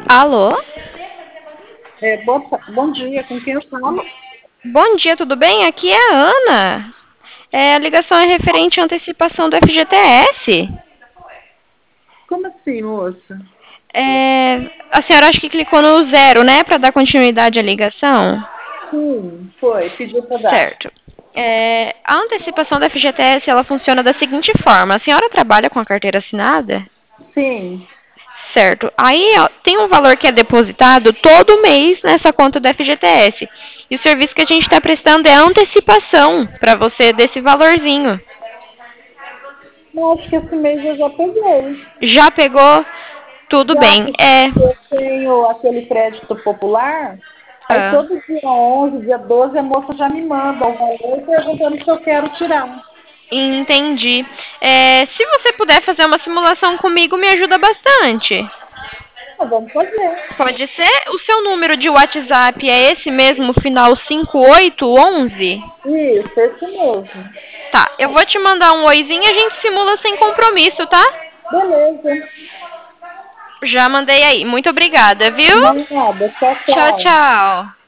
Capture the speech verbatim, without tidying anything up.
Alô? É, boa ta- bom dia, com quem eu falo? Bom dia, tudo bem? Aqui é a Ana. É, a ligação é referente à antecipação do F G T S. Como assim, moça? É, a senhora acha que clicou no zero, né, para dar continuidade à ligação? Sim, foi, pediu para dar. Certo. É, a antecipação do F G T S ela funciona da seguinte forma: a senhora trabalha com a carteira assinada? Sim, Certo. Aí ó, tem um valor que é depositado todo mês nessa conta do F G T S. E o serviço que a gente está prestando é a antecipação para você desse valorzinho. eu acho que esse mês eu já peguei. Já pegou? Tudo Já bem. porque É. eu tenho aquele crédito popular, aí Ah, todo dia onze, dia doze, a moça já me manda o valor perguntando se eu quero tirar. entendi. É, se você puder fazer uma simulação comigo, me ajuda bastante. Mas vamos fazer. Pode ser? O seu número de WhatsApp é esse mesmo, final cinco oito onze? Isso, esse mesmo. Tá, eu vou te mandar um oizinho e a gente simula sem compromisso, tá? Beleza. Já mandei aí. Muito obrigada, viu? Nada, tchau, Tchau, tchau. tchau.